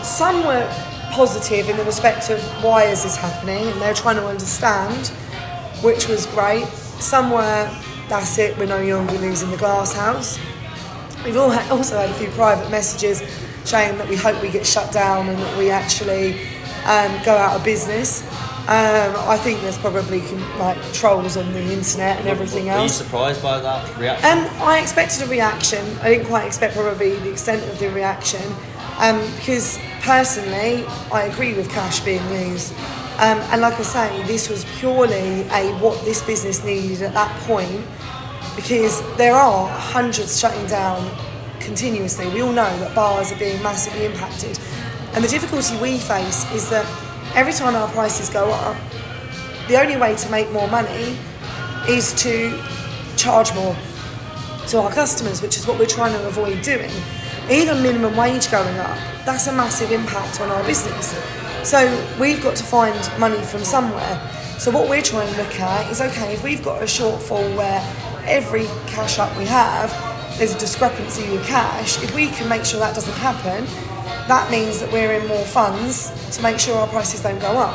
some were positive in the respect of why is this happening, and they're trying to understand, which was great. Some were, that's it, we're no longer losing the glass house. We've also had a few private messages saying that we hope we get shut down and that we actually go out of business. I think there's probably trolls on the internet and everything else. Were you surprised by that reaction? I expected a reaction. I didn't quite expect probably the extent of the reaction, because personally I agree with cash being used. And like I say, this was purely what this business needed at that point, because there are hundreds shutting down continuously. We all know that bars are being massively impacted, and the difficulty we face is that every time our prices go up, the only way to make more money is to charge more to our customers, which is what we're trying to avoid doing. Even minimum wage going up, that's a massive impact on our business. So we've got to find money from somewhere. So what we're trying to look at is, okay, if we've got a shortfall where every cash up we have, there's a discrepancy with cash, if we can make sure that doesn't happen, that means that we're in more funds to make sure our prices don't go up.